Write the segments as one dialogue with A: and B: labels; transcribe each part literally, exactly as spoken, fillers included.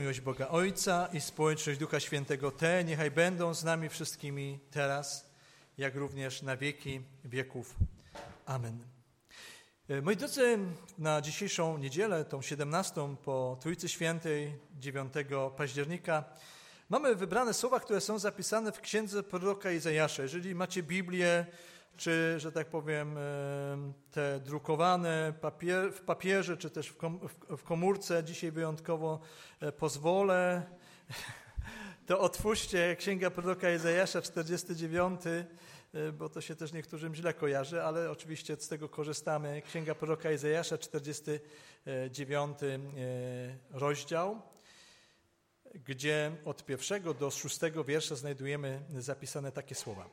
A: miłość Boga Ojca i społeczność Ducha Świętego te niechaj będą z nami wszystkimi teraz, jak również na wieki wieków. Amen. Moi drodzy, na dzisiejszą niedzielę, tą siedemnastą po Trójcy Świętej, dziewiątego października, mamy wybrane słowa, które są zapisane w księdze proroka Izajasza. Jeżeli macie Biblię, czy, że tak powiem, te drukowane papier, w papierze, czy też w, kom, w komórce, dzisiaj wyjątkowo pozwolę, to otwórzcie Księga proroka Izajasza, czterdziesty dziewiąty, bo to się też niektórym źle kojarzy, ale oczywiście z tego korzystamy. Księga proroka Izajasza, czterdziesty dziewiąty rozdział, gdzie od pierwszego do szóstego wiersza znajdujemy zapisane takie słowa.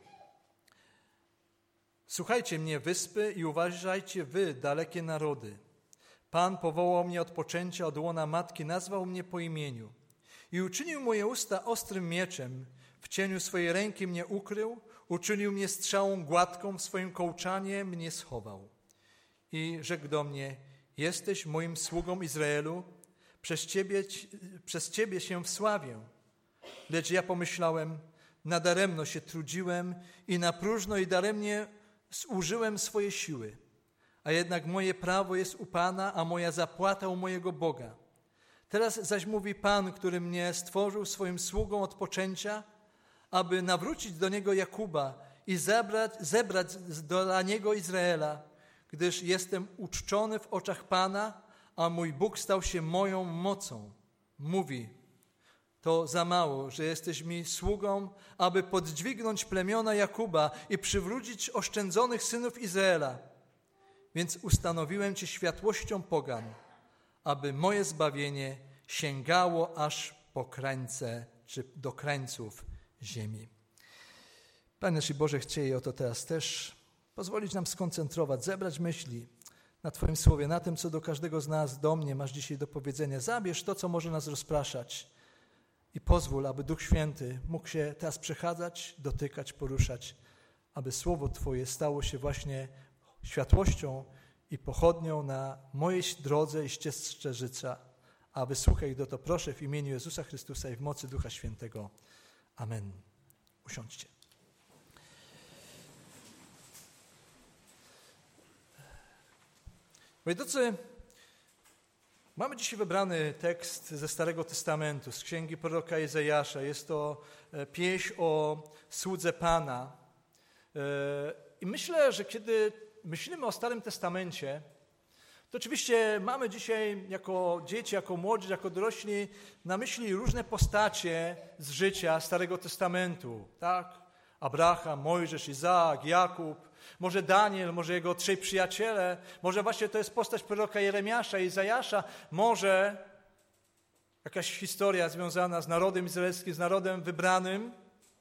A: Słuchajcie mnie, wyspy, i uważajcie wy, dalekie narody. Pan powołał mnie od poczęcia, od łona matki, nazwał mnie po imieniu i uczynił moje usta ostrym mieczem. W cieniu swojej ręki mnie ukrył, uczynił mnie strzałą gładką, w swoim kołczanie mnie schował. I rzekł do mnie, jesteś moim sługą Izraelu, przez ciebie, przez ciebie się wsławię. Lecz ja pomyślałem, nadaremno się trudziłem i na próżno i daremnie zużyłem swoje siły. A jednak moje prawo jest u Pana, a moja zapłata u mojego Boga. Teraz zaś mówi Pan, który mnie stworzył swoim sługą od poczęcia, aby nawrócić do Niego Jakuba i zebrać, zebrać dla Niego Izraela, gdyż jestem uczczony w oczach Pana, a mój Bóg stał się moją mocą. Mówi, to za mało, że jesteś mi sługą, aby podźwignąć plemiona Jakuba i przywrócić oszczędzonych synów Izraela. Więc ustanowiłem Cię światłością pogan, aby moje zbawienie sięgało aż po krańce, czy do krańców ziemi. Panie nasz Boże, chciej o to teraz też pozwolić nam skoncentrować, zebrać myśli na Twoim słowie, na tym, co do każdego z nas, do mnie masz dzisiaj do powiedzenia. Zabierz to, co może nas rozpraszać i pozwól, aby Duch Święty mógł się teraz przechadzać, dotykać, poruszać, aby Słowo Twoje stało się właśnie światłością i pochodnią na mojej drodze i ścieżce życia. A wysłuchaj do to proszę w imieniu Jezusa Chrystusa i w mocy Ducha Świętego. Amen. Usiądźcie. Moi drodzy, mamy dzisiaj wybrany tekst ze Starego Testamentu, z Księgi proroka Izajasza. Jest to pieśń o słudze Pana. I myślę, że kiedy myślimy o Starym Testamencie, to oczywiście mamy dzisiaj jako dzieci, jako młodzi, jako dorośli na myśli różne postacie z życia Starego Testamentu. Tak? Abraham, Mojżesz, Izaak, Jakub, może Daniel, może jego trzej przyjaciele, może właśnie to jest postać proroka Jeremiasza, Izajasza, może jakaś historia związana z narodem izraelskim, z narodem wybranym.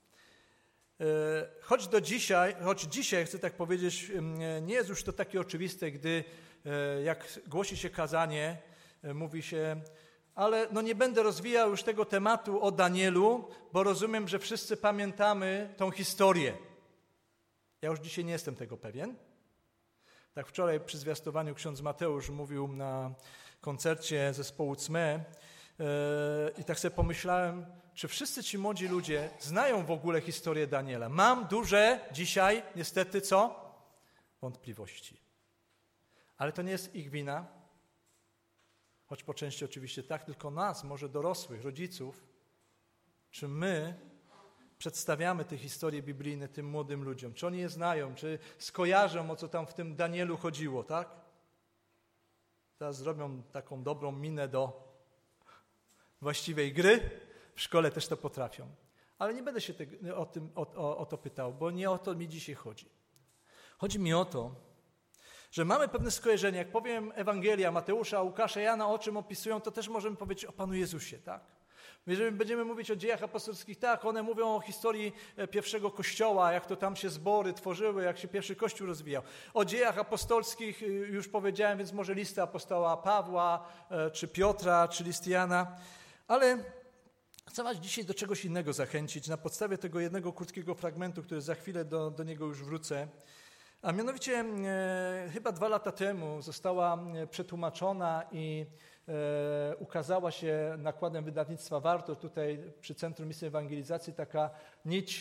A: Choć do dzisiaj, choć dzisiaj, chcę tak powiedzieć, nie jest już to takie oczywiste, gdy jak głosi się kazanie, mówi się, ale no nie będę rozwijał już tego tematu o Danielu, bo rozumiem, że wszyscy pamiętamy tą historię. Ja już dzisiaj nie jestem tego pewien. Tak wczoraj przy zwiastowaniu ksiądz Mateusz mówił na koncercie zespołu C M E yy, i tak sobie pomyślałem, czy wszyscy ci młodzi ludzie znają w ogóle historię Daniela. Mam duże dzisiaj, niestety, co? Wątpliwości. Ale to nie jest ich wina, choć po części oczywiście tak, tylko nas, może dorosłych, rodziców, czy my przedstawiamy te historie biblijne tym młodym ludziom. Czy oni je znają, czy skojarzą, o co tam w tym Danielu chodziło, tak? Teraz zrobią taką dobrą minę do właściwej gry. W szkole też to potrafią. Ale nie będę się te, o, tym, o, o, o to pytał, bo nie o to mi dzisiaj chodzi. Chodzi mi o to, że mamy pewne skojarzenie. Jak powiem Ewangelia Mateusza, Łukasza, Jana, o czym opisują, to też możemy powiedzieć o Panu Jezusie, tak? Jeżeli będziemy mówić o dziejach apostolskich, tak, one mówią o historii pierwszego Kościoła, jak to tam się zbory tworzyły, jak się pierwszy Kościół rozwijał. O dziejach apostolskich już powiedziałem, więc może listy apostoła Pawła, czy Piotra, czy list Jana. Ale chcę was dzisiaj do czegoś innego zachęcić na podstawie tego jednego krótkiego fragmentu, który za chwilę do, do niego już wrócę. A mianowicie e, chyba dwa lata temu została przetłumaczona i e, ukazała się nakładem wydawnictwa Warto, tutaj przy Centrum Misji Ewangelizacji, taka nić e,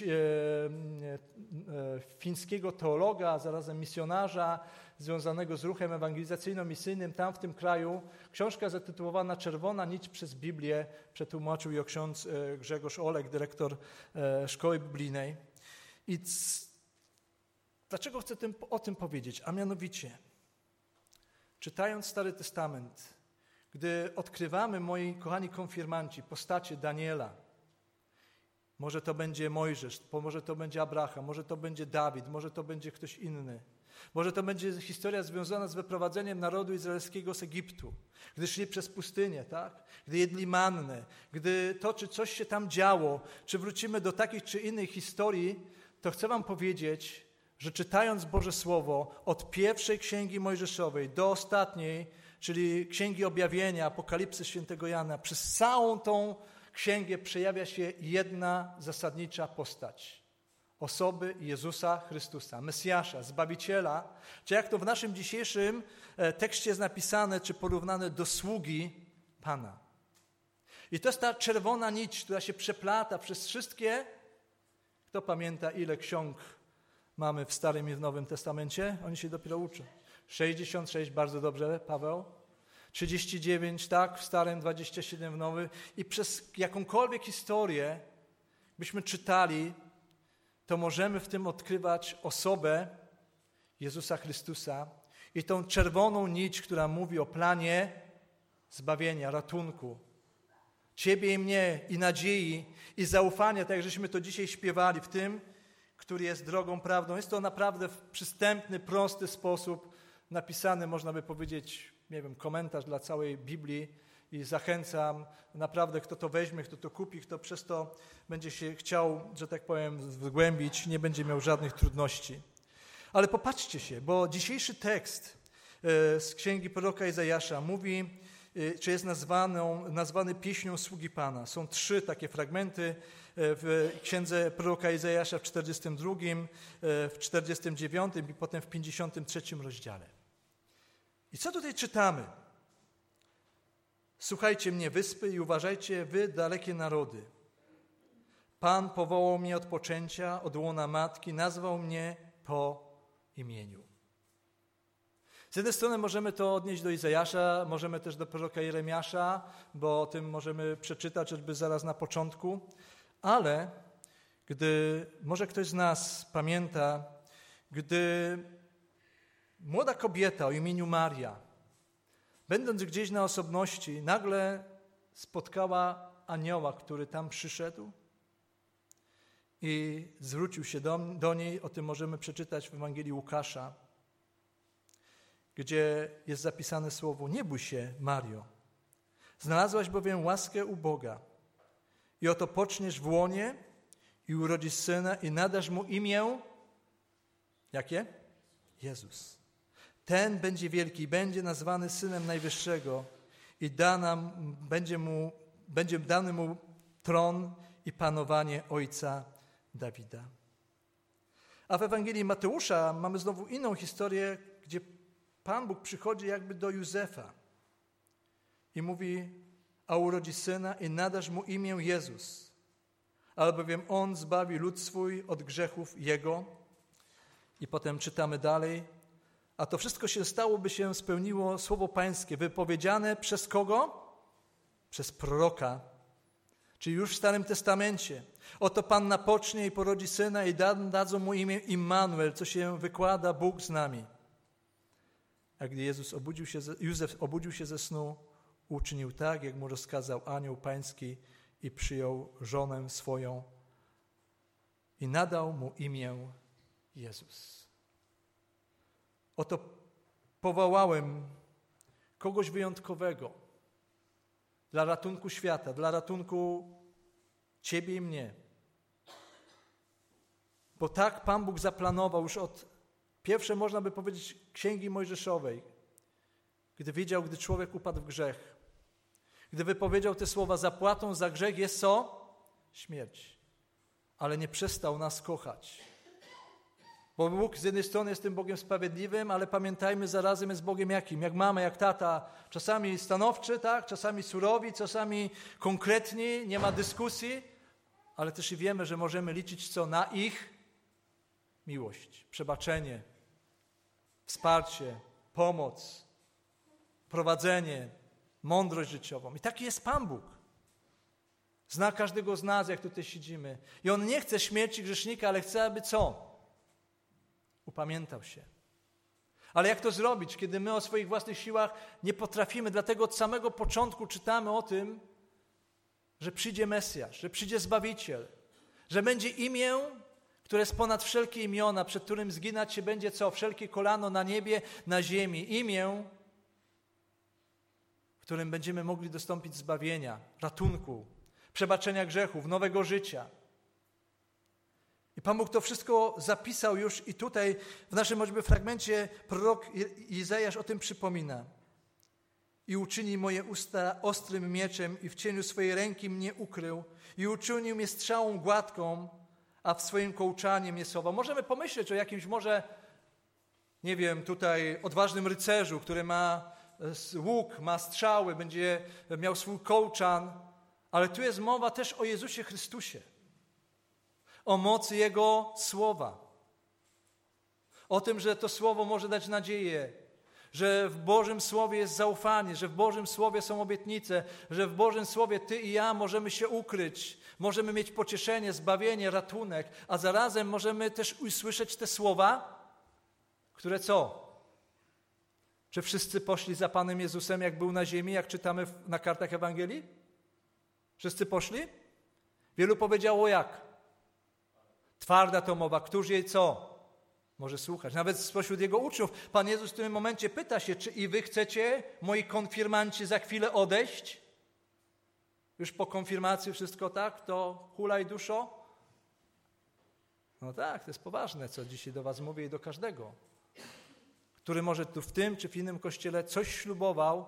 A: e, fińskiego teologa, a zarazem misjonarza związanego z ruchem ewangelizacyjno-misyjnym tam w tym kraju. Książka zatytułowana Czerwona nić przez Biblię, przetłumaczył ją ksiądz e, Grzegorz Olek, dyrektor e, Szkoły Biblijnej. I c- dlaczego chcę tym, o tym powiedzieć? A mianowicie, czytając Stary Testament, gdy odkrywamy, moi kochani konfirmanci, postacie Daniela, może to będzie Mojżesz, może to będzie Abraham, może to będzie Dawid, może to będzie ktoś inny, może to będzie historia związana z wyprowadzeniem narodu izraelskiego z Egiptu, gdy szli przez pustynię, tak? Gdy jedli mannę, gdy to, czy coś się tam działo, czy wrócimy do takich czy innych historii, to chcę wam powiedzieć, że czytając Boże Słowo od pierwszej Księgi Mojżeszowej do ostatniej, czyli Księgi Objawienia, Apokalipsy Świętego Jana, przez całą tą księgę przejawia się jedna zasadnicza postać. Osoby Jezusa Chrystusa, Mesjasza, Zbawiciela, czy jak to w naszym dzisiejszym tekście jest napisane, czy porównane do sługi Pana. I to jest ta czerwona nić, która się przeplata przez wszystkie, kto pamięta, ile ksiąg mamy w Starym i w Nowym Testamencie? Oni się dopiero uczą. sześćdziesiąt sześć, bardzo dobrze, Paweł. trzydzieści dziewięć, tak, w Starym, dwadzieścia siedem w Nowym. I przez jakąkolwiek historię byśmy czytali, to możemy w tym odkrywać osobę Jezusa Chrystusa i tą czerwoną nić, która mówi o planie zbawienia, ratunku. Ciebie i mnie, i nadziei, i zaufania, tak jak żeśmy to dzisiaj śpiewali, w tym, który jest drogą, prawdą. Jest to naprawdę w przystępny, prosty sposób napisany, można by powiedzieć, nie wiem, komentarz dla całej Biblii i zachęcam naprawdę, kto to weźmie, kto to kupi, kto przez to będzie się chciał, że tak powiem, wgłębić, nie będzie miał żadnych trudności. Ale popatrzcie się, bo dzisiejszy tekst z księgi proroka Izajasza mówi, czy jest nazwaną, nazwany pieśnią sługi Pana. Są trzy takie fragmenty w księdze proroka Izajasza w czterdziestym drugim, w czterdziestym dziewiątym i potem w pięćdziesiątym trzecim rozdziale. I co tutaj czytamy? Słuchajcie mnie, wyspy, i uważajcie, wy, dalekie narody. Pan powołał mnie od poczęcia, od łona matki, nazwał mnie po imieniu. Z jednej strony możemy to odnieść do Izajasza, możemy też do proroka Jeremiasza, bo o tym możemy przeczytać choćby zaraz na początku, ale gdy może ktoś z nas pamięta, gdy młoda kobieta o imieniu Maria, będąc gdzieś na osobności, nagle spotkała anioła, który tam przyszedł i zwrócił się do, do niej, o tym możemy przeczytać w Ewangelii Łukasza, gdzie jest zapisane słowo: nie bój się, Mario, znalazłaś bowiem łaskę u Boga i oto poczniesz w łonie i urodzisz syna i nadasz mu imię, jakie? Jezus. Ten będzie wielki i będzie nazwany Synem Najwyższego i dana, będzie, mu, będzie dany mu tron i panowanie ojca Dawida. A w Ewangelii Mateusza mamy znowu inną historię, gdzie Pan Bóg przychodzi jakby do Józefa i mówi: a urodzi syna i nadasz mu imię Jezus, albowiem on zbawi lud swój od grzechów jego. I potem czytamy dalej: a to wszystko się stało, by się spełniło słowo Pańskie, wypowiedziane przez kogo? Przez proroka, czyli już w Starym Testamencie. Oto Panna pocznie i porodzi syna i da, dadzą mu imię Immanuel, co się wykłada Bóg z nami. A gdy Jezus obudził się, Józef obudził się ze snu, uczynił tak, jak mu rozkazał anioł pański i przyjął żonę swoją i nadał mu imię Jezus. Oto powołałem kogoś wyjątkowego dla ratunku świata, dla ratunku ciebie i mnie. Bo tak Pan Bóg zaplanował już od pierwsze, można by powiedzieć, Księgi Mojżeszowej, gdy wiedział, gdy człowiek upadł w grzech, gdy wypowiedział te słowa: zapłatą za grzech jest co? Śmierć. Ale nie przestał nas kochać. Bo Bóg z jednej strony jest tym Bogiem sprawiedliwym, ale pamiętajmy, zarazem jest Bogiem jakim? Jak mama, jak tata. Czasami stanowczy, tak? Czasami surowi, czasami konkretni, nie ma dyskusji, ale też i wiemy, że możemy liczyć co? Na ich miłość, przebaczenie, wsparcie, pomoc, prowadzenie, mądrość życiową. I taki jest Pan Bóg. Zna każdego z nas, jak tutaj siedzimy. I On nie chce śmierci grzesznika, ale chce, aby co? Upamiętał się. Ale jak to zrobić, kiedy my o swoich własnych siłach nie potrafimy? Dlatego od samego początku czytamy o tym, że przyjdzie Mesjasz, że przyjdzie Zbawiciel, że będzie imię, które jest ponad wszelkie imiona, przed którym zginać się będzie co? Wszelkie kolano na niebie, na ziemi. Imię, w którym będziemy mogli dostąpić zbawienia, ratunku, przebaczenia grzechów, nowego życia. I Pan Bóg to wszystko zapisał już i tutaj w naszym choćby fragmencie prorok Izajasz o tym przypomina. I uczyni moje usta ostrym mieczem i w cieniu swojej ręki mnie ukrył i uczynił mnie strzałą gładką, a w swoim kołczanie mnie schował. Możemy pomyśleć o jakimś może, nie wiem, tutaj odważnym rycerzu, który ma łuk, ma strzały, będzie miał swój kołczan, ale tu jest mowa też o Jezusie Chrystusie. O mocy Jego Słowa. O tym, że to Słowo może dać nadzieję, że w Bożym Słowie jest zaufanie, że w Bożym Słowie są obietnice, że w Bożym Słowie ty i ja możemy się ukryć, możemy mieć pocieszenie, zbawienie, ratunek, a zarazem możemy też usłyszeć te słowa, które co? Czy wszyscy poszli za Panem Jezusem, jak był na ziemi, jak czytamy na kartach Ewangelii? Wszyscy poszli? Wielu powiedziało jak? Twarda to mowa, któż jej co? Może słuchać. Nawet spośród Jego uczniów Pan Jezus w tym momencie pyta się, czy i wy chcecie, moi konfirmanci, za chwilę odejść? Już po konfirmacji wszystko tak? To hulaj duszo? No tak, to jest poważne, co dzisiaj do was mówię i do każdego, który może tu w tym czy w innym kościele coś ślubował,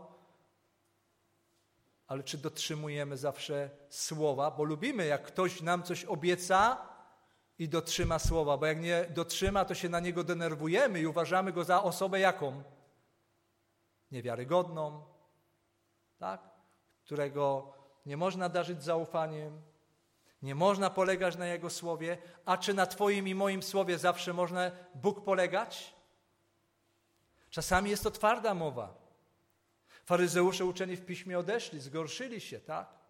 A: ale czy dotrzymujemy zawsze słowa? Bo lubimy, jak ktoś nam coś obieca i dotrzyma słowa, bo jak nie dotrzyma, to się na niego denerwujemy i uważamy go za osobę jaką? Niewiarygodną, tak? Którego nie można darzyć zaufaniem, nie można polegać na Jego słowie, a czy na Twoim i moim słowie zawsze można Bóg polegać? Czasami jest to twarda mowa. Faryzeusze uczeni w piśmie odeszli, zgorszyli się, tak?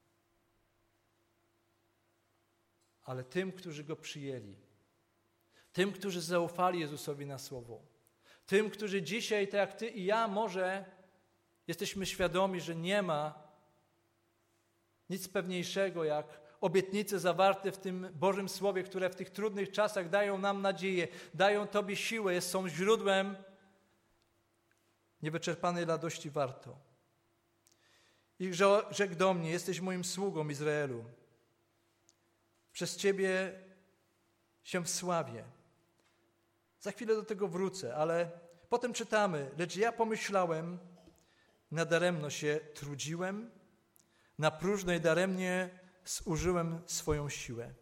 A: Ale tym, którzy Go przyjęli, tym, którzy zaufali Jezusowi na słowo, tym, którzy dzisiaj, tak jak Ty i ja, może jesteśmy świadomi, że nie ma nic pewniejszego jak obietnice zawarte w tym Bożym Słowie, które w tych trudnych czasach dają nam nadzieję, dają Tobie siłę, są źródłem niewyczerpanej radości warto. I rzekł do mnie, jesteś moim sługą, Izraelu. Przez Ciebie się wsławię. Za chwilę do tego wrócę, ale potem czytamy, lecz ja pomyślałem, nadaremno się trudziłem, na próżno i daremnie zużyłem swoją siłę.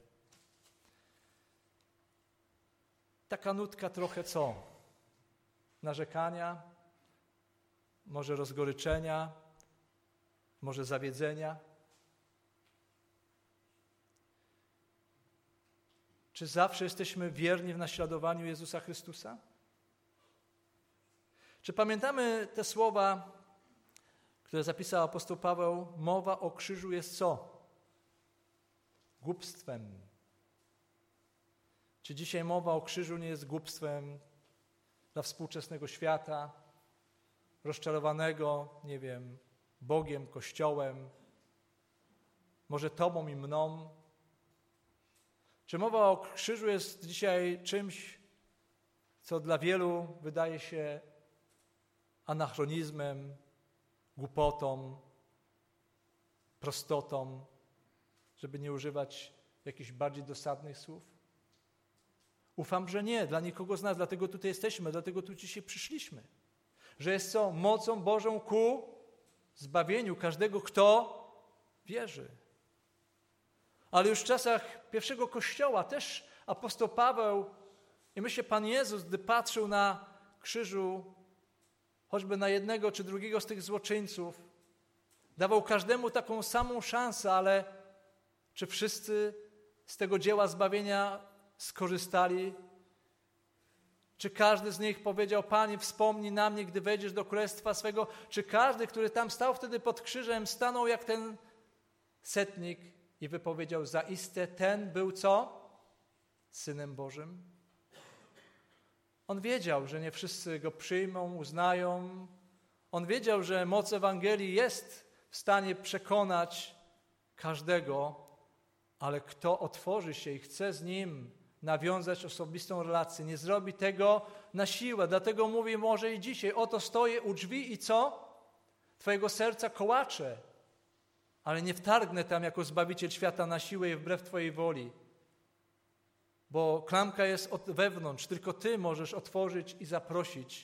A: Taka nutka trochę co? Narzekania, może rozgoryczenia, może zawiedzenia. Czy zawsze jesteśmy wierni w naśladowaniu Jezusa Chrystusa? Czy pamiętamy te słowa, które zapisał apostoł Paweł? Mowa o krzyżu jest co? Głupstwem. Czy dzisiaj mowa o krzyżu nie jest głupstwem dla współczesnego świata, rozczarowanego, nie wiem, Bogiem, Kościołem, może Tobą i mną? Czy mowa o krzyżu jest dzisiaj czymś, co dla wielu wydaje się anachronizmem, głupotą, prostotą, żeby nie używać jakichś bardziej dosadnych słów? Ufam, że nie, dla nikogo z nas, dlatego tutaj jesteśmy, dlatego tu dzisiaj przyszliśmy. Że jest co? Mocą Bożą ku zbawieniu każdego, kto wierzy. Ale już w czasach pierwszego Kościoła też apostoł Paweł I myślę, Pan Jezus, gdy patrzył na krzyżu, choćby na jednego czy drugiego z tych złoczyńców, dawał każdemu taką samą szansę, ale czy wszyscy z tego dzieła zbawienia skorzystali? Czy każdy z nich powiedział, Panie, wspomnij na mnie, gdy wejdziesz do królestwa swego? Czy każdy, który tam stał wtedy pod krzyżem, stanął jak ten setnik i wypowiedział, zaiste ten był co? Synem Bożym? On wiedział, że nie wszyscy go przyjmą, uznają. On wiedział, że moc Ewangelii jest w stanie przekonać każdego, ale kto otworzy się i chce z nim nawiązać osobistą relację, nie zrobi tego na siłę. Dlatego mówię może i dzisiaj, oto stoję u drzwi i co? Twojego serca kołaczę, ale nie wtargnę tam jako Zbawiciel świata na siłę i wbrew Twojej woli. Bo klamka jest od wewnątrz, tylko Ty możesz otworzyć i zaprosić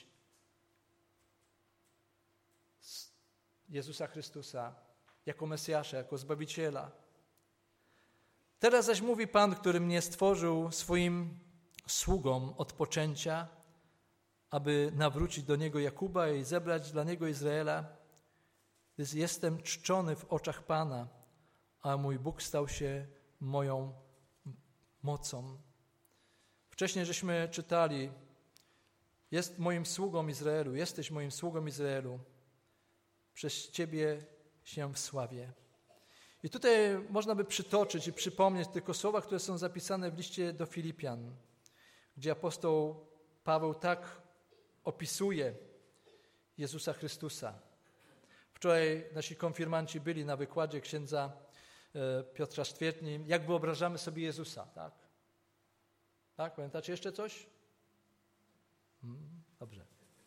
A: Jezusa Chrystusa jako Mesjasza, jako Zbawiciela. Teraz zaś mówi Pan, który mnie stworzył swoim sługom od poczęcia, aby nawrócić do Niego Jakuba i zebrać dla Niego Izraela. Gdyż jestem czczony w oczach Pana, a mój Bóg stał się moją mocą. Wcześniej żeśmy czytali, jest moim sługą Izraelu, jesteś moim sługą Izraelu, przez Ciebie się wsławię. I tutaj można by przytoczyć i przypomnieć tylko słowa, które są zapisane w liście do Filipian, gdzie apostoł Paweł tak opisuje Jezusa Chrystusa. Wczoraj nasi konfirmanci byli na wykładzie księdza Piotra Sztwiertni, jak wyobrażamy sobie Jezusa, tak? Tak? Pamiętacie jeszcze coś? Hmm, dobrze.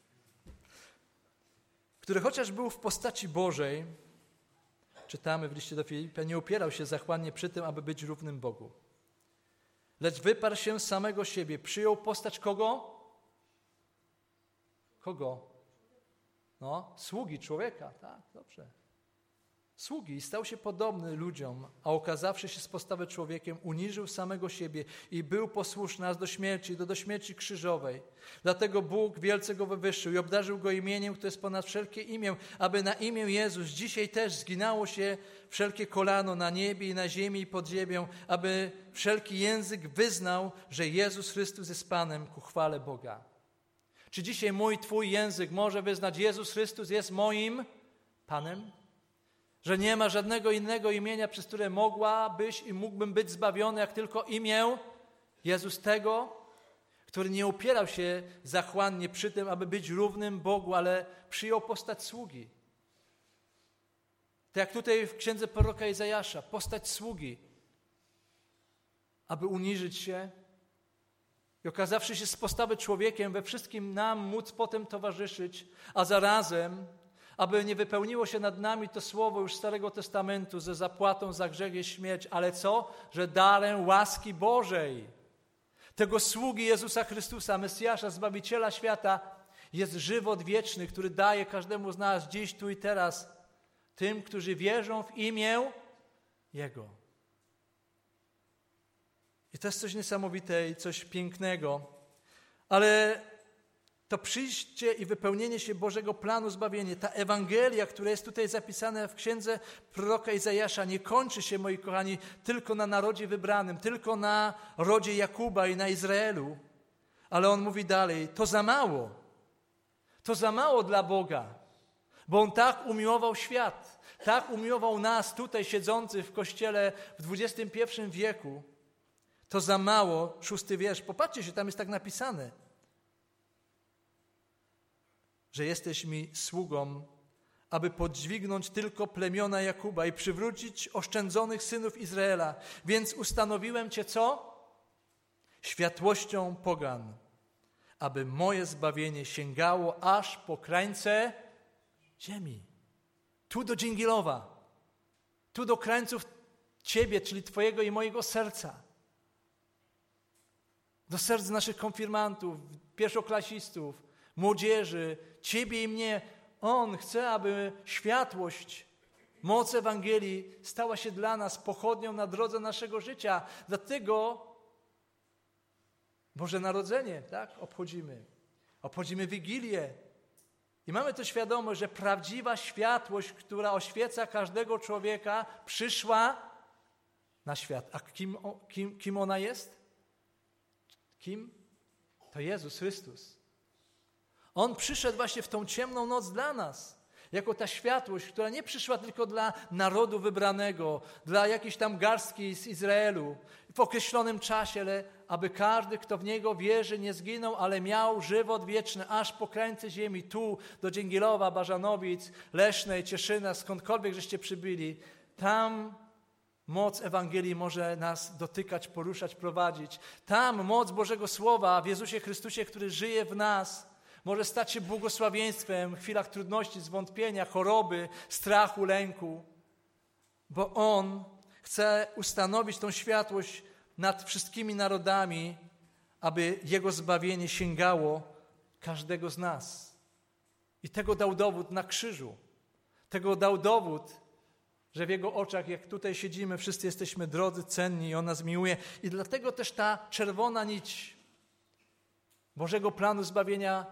A: Który chociaż był w postaci Bożej, czytamy w liście do Filipian, nie upierał się zachłannie przy tym, aby być równym Bogu. Lecz wyparł się samego siebie, przyjął postać kogo? Kogo? No, sługi człowieka, tak, dobrze. Sługi i stał się podobny ludziom, a okazawszy się z postawy człowiekiem, uniżył samego siebie i był posłuszny aż do śmierci, do, do śmierci krzyżowej. Dlatego Bóg wielce go wywyższył i obdarzył go imieniem, które jest ponad wszelkie imię, aby na imię Jezus dzisiaj też zginało się wszelkie kolano na niebie i na ziemi i pod ziemią, aby wszelki język wyznał, że Jezus Chrystus jest Panem ku chwale Boga. Czy dzisiaj mój, twój język może wyznać, Jezus Chrystus jest moim Panem? Że nie ma żadnego innego imienia, przez które mogłabyś i mógłbym być zbawiony, jak tylko imię Jezus tego, który nie upierał się zachłannie przy tym, aby być równym Bogu, ale przyjął postać sługi. Tak jak tutaj w księdze proroka Izajasza, postać sługi, aby uniżyć się i okazawszy się z postawy człowiekiem, we wszystkim nam móc potem towarzyszyć, a zarazem aby nie wypełniło się nad nami to słowo już Starego Testamentu, że zapłatą za grzech jest śmierć, ale co? Że darem łaski Bożej, tego sługi Jezusa Chrystusa, Mesjasza, Zbawiciela świata, jest żywot wieczny, który daje każdemu z nas dziś, tu i teraz, tym, którzy wierzą w imię Jego. I to jest coś niesamowite i coś pięknego, ale to przyjście i wypełnienie się Bożego planu zbawienia, ta Ewangelia, która jest tutaj zapisana w księdze proroka Izajasza, nie kończy się, moi kochani, tylko na narodzie wybranym, tylko na rodzie Jakuba i na Izraelu. Ale on mówi dalej, to za mało. To za mało dla Boga, bo On tak umiłował świat, tak umiłował nas tutaj siedzących w kościele w dwudziestym pierwszym wieku. To za mało, szósty wiersz, popatrzcie się, tam jest tak napisane, że jesteś mi sługą, aby podźwignąć tylko plemiona Jakuba i przywrócić oszczędzonych synów Izraela. Więc ustanowiłem Cię co? Światłością pogan, aby moje zbawienie sięgało aż po krańce ziemi. Tu do Dżingilowa, tu do krańców Ciebie, czyli Twojego i mojego serca. Do serc naszych konfirmantów, pierwszoklasistów, młodzieży, Ciebie i mnie. On chce, aby światłość, moc Ewangelii stała się dla nas pochodnią na drodze naszego życia. Dlatego Boże Narodzenie, tak? Obchodzimy. Obchodzimy Wigilię. I mamy to świadomość, że prawdziwa światłość, która oświeca każdego człowieka, przyszła na świat. A kim, kim, kim ona jest? Kim? To Jezus Chrystus. On przyszedł właśnie w tą ciemną noc dla nas. Jako ta światłość, która nie przyszła tylko dla narodu wybranego, dla jakiejś tam garstki z Izraelu w określonym czasie, ale aby każdy, kto w Niego wierzy, nie zginął, ale miał żywot wieczny, aż po krańce ziemi, tu do Dzięgielowa, Bażanowic, Lesznej, Cieszyna, skądkolwiek żeście przybyli. Tam moc Ewangelii może nas dotykać, poruszać, prowadzić. Tam moc Bożego Słowa w Jezusie Chrystusie, który żyje w nas, może stać się błogosławieństwem w chwilach trudności, zwątpienia, choroby, strachu, lęku. Bo On chce ustanowić tą światłość nad wszystkimi narodami, aby Jego zbawienie sięgało każdego z nas. I tego dał dowód na krzyżu. Tego dał dowód, że w Jego oczach, jak tutaj siedzimy, wszyscy jesteśmy drodzy, cenni i On nas miłuje. I dlatego też ta czerwona nić Bożego planu zbawienia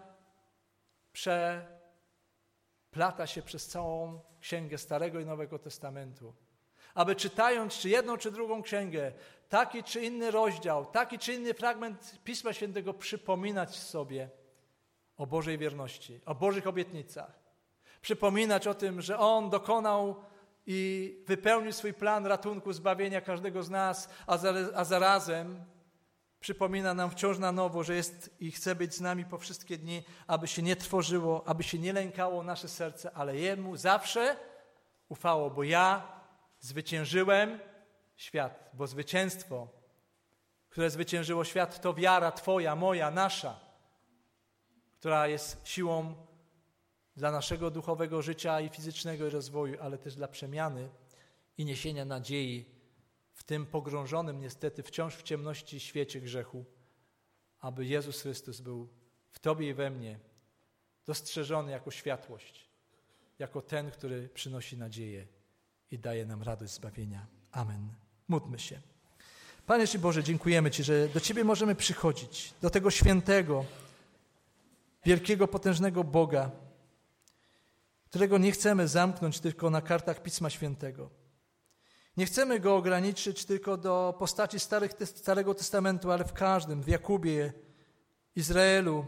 A: przeplata się przez całą księgę Starego i Nowego Testamentu. Aby czytając czy jedną, czy drugą księgę, taki czy inny rozdział, taki czy inny fragment Pisma Świętego przypominać sobie o Bożej wierności, o Bożych obietnicach. Przypominać o tym, że On dokonał i wypełnił swój plan ratunku, zbawienia każdego z nas, a, za, a zarazem przypomina nam wciąż na nowo, że jest i chce być z nami po wszystkie dni, aby się nie trwożyło, aby się nie lękało nasze serce, ale Jemu zawsze ufało, bo ja zwyciężyłem świat, bo zwycięstwo, które zwyciężyło świat, to wiara Twoja, moja, nasza, która jest siłą dla naszego duchowego życia i fizycznego rozwoju, ale też dla przemiany i niesienia nadziei w tym pogrążonym niestety wciąż w ciemności świecie grzechu, aby Jezus Chrystus był w Tobie i we mnie dostrzeżony jako światłość, jako ten, który przynosi nadzieję i daje nam radość zbawienia. Amen. Módlmy się. Panie Boże, dziękujemy Ci, że do Ciebie możemy przychodzić, do tego świętego, wielkiego, potężnego Boga, którego nie chcemy zamknąć tylko na kartach Pisma Świętego. Nie chcemy Go ograniczyć tylko do postaci Starych, Starego Testamentu, ale w każdym, w Jakubie, Izraelu,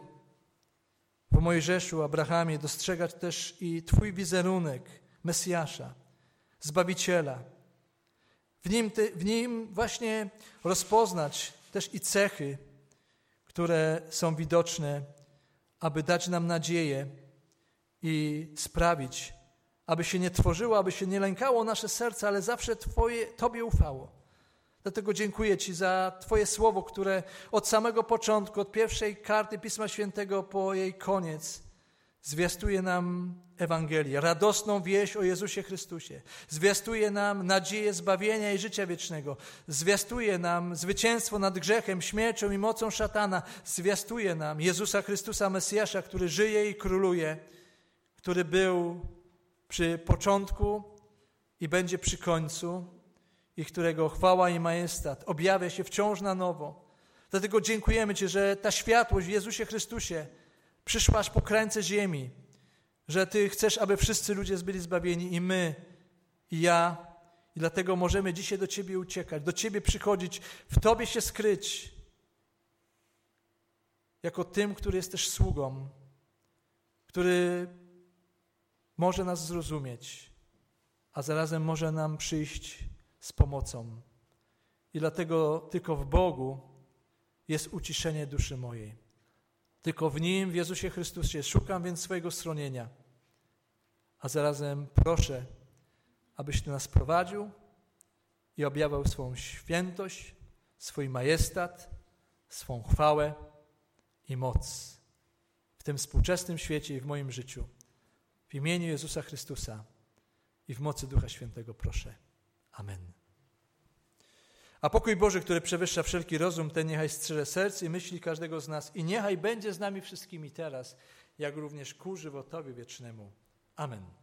A: w Mojżeszu, Abrahamie dostrzegać też i Twój wizerunek Mesjasza, Zbawiciela. W nim, ty, w nim właśnie rozpoznać też i cechy, które są widoczne, aby dać nam nadzieję i sprawić, aby się nie tworzyło, aby się nie lękało nasze serce, ale zawsze Twoje, Tobie ufało. Dlatego dziękuję Ci za Twoje słowo, które od samego początku, od pierwszej karty Pisma Świętego po jej koniec zwiastuje nam Ewangelię, radosną wieść o Jezusie Chrystusie. Zwiastuje nam nadzieję zbawienia i życia wiecznego. Zwiastuje nam zwycięstwo nad grzechem, śmiercią i mocą szatana. Zwiastuje nam Jezusa Chrystusa, Mesjasza, który żyje i króluje, który był przy początku i będzie przy końcu i którego chwała i majestat objawia się wciąż na nowo. Dlatego dziękujemy Ci, że ta światłość w Jezusie Chrystusie przyszła aż po krańce ziemi, że Ty chcesz, aby wszyscy ludzie byli zbawieni i my, i ja. I dlatego możemy dzisiaj do Ciebie uciekać, do Ciebie przychodzić, w Tobie się skryć, jako tym, który jest też sługą, który może nas zrozumieć, a zarazem może nam przyjść z pomocą. I dlatego tylko w Bogu jest uciszenie duszy mojej. Tylko w Nim, w Jezusie Chrystusie, szukam więc swojego schronienia, a zarazem proszę, abyś Ty nas prowadził i objawiał swą świętość, swój majestat, swą chwałę i moc w tym współczesnym świecie i w moim życiu. W imieniu Jezusa Chrystusa i w mocy Ducha Świętego proszę. Amen. A pokój Boży, który przewyższa wszelki rozum, ten niechaj strzeże serc i myśli każdego z nas i niechaj będzie z nami wszystkimi teraz, jak również ku żywotowi wiecznemu. Amen.